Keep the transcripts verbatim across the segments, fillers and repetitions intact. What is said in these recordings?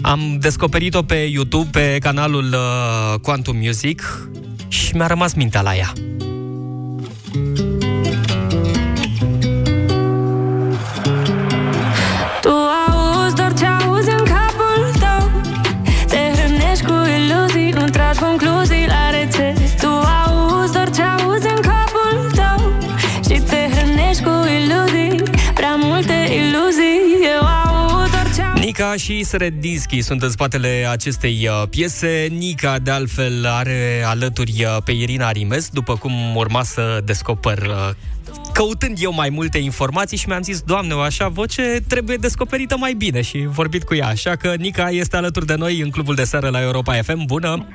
Am descoperit-o pe YouTube, pe canalul uh, Quantum Music și mi-a rămas mintea la ea. Tu auzi doar ce auzi în capul tău, te hrănești cu iluzii, nu tragi concluzii la rețete. Tu auzi doar ce auzi în capul tău și te hrănești cu iluzii, prea multe iluzii. Eu aud doar ce auzi. Nica și Seredinski sunt în spatele acestei uh, piese. Nica, de altfel, are alături uh, pe Irina Rimes, după cum urma să descoper uh, căutând eu mai multe informații și mi-am zis, Doamne, o așa voce trebuie descoperită mai bine și vorbit cu ea. Așa că Nica este alături de noi în clubul de seară la Europa F M. Bună!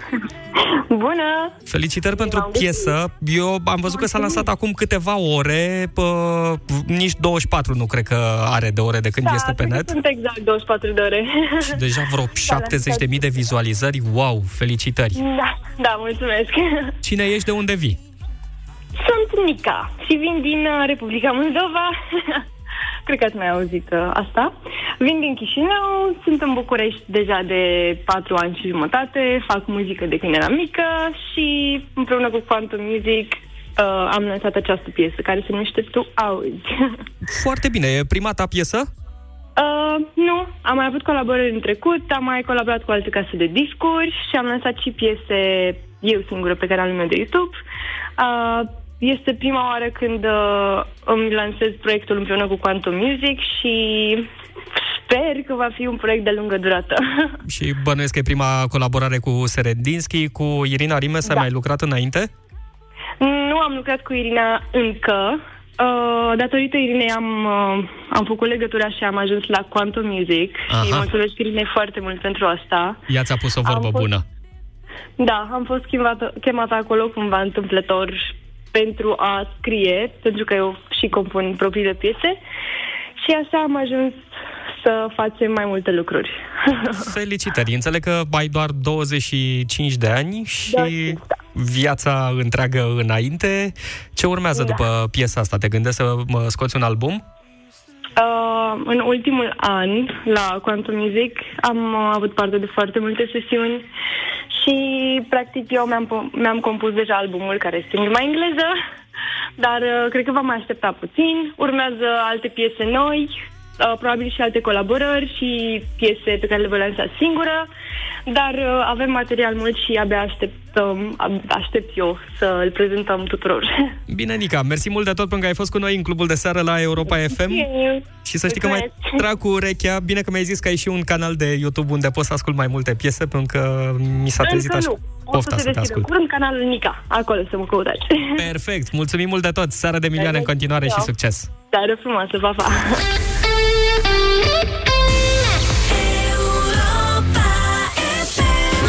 Bună! Felicitări pentru piesă. Eu am văzut că s-a lansat acum câteva ore, pă, nici douăzeci și patru nu cred că are de ore de când da, este pe net. Sunt exact douăzeci și patru de ore. Și deja vreo șaptezeci de mii de vizualizări. Wow, felicitări! Da, da, mulțumesc! Cine ești, de unde vii? Sunt Nica și vin din Republica Moldova. Cred că ați mai auzit asta. Vin din Chișinău, sunt în București deja de patru ani și jumătate, fac muzică de când eram mică și împreună cu Quantum Music uh, am lansat această piesă care se numește Tu auzi. Foarte bine, e prima ta piesă? Uh, nu, am mai avut colaborări în trecut, am mai colaborat cu alte case de discuri și am lansat și piese eu singură pe canalul meu de YouTube. Uh, Este prima oară când uh, îmi lansez proiectul împreună cu Quantum Music și sper că va fi un proiect de lungă durată. Și bănuiesc că e prima colaborare cu Seredinski, cu Irina Rimes, da. Ai mai lucrat înainte? Nu am lucrat cu Irina încă. Uh, datorită Irinei am, uh, am făcut legătura și am ajuns la Quantum Music. Aha. Și mulțumesc Irinei foarte mult pentru asta. Ea ți-a pus o vorbă am fost, bună. Da, am fost chemată, chemată acolo cumva întâmplător pentru a scrie, pentru că eu și compun propriile piese și așa am ajuns să facem mai multe lucruri. Felicitări! Înțeleg că ai doar douăzeci și cinci de ani și da, da. viața întreagă înainte. Ce urmează da. după piesa asta? Te gândești să scoți un album? Uh, în ultimul an, la Quantum Music, am avut parte de foarte multe sesiuni și, practic, eu mi-am, mi-am compus deja albumul care este în limba engleză, dar uh, cred că va mai aștepta puțin. Urmează alte piese noi, uh, probabil și alte colaborări și piese pe care le voi lansa singură, dar uh, avem material mult și abia așteptăm, aștept eu să îl prezentăm tuturor. Bine, Nica, mersi mult de tot pentru că ai fost cu noi în clubul de seară la Europa F M. Eu. Și să știi că mai trag cu urechea. Bine că mi-ai zis că ai și un canal de YouTube unde poți să ascult mai multe piese, pentru că mi s-a trezit așa. Pofta să te ascult. Curând canalul Nica, acolo să mă căutați. Perfect, mulțumim mult de tot. Seară de milioane în continuare și succes. Seară frumoasă, pa, pa.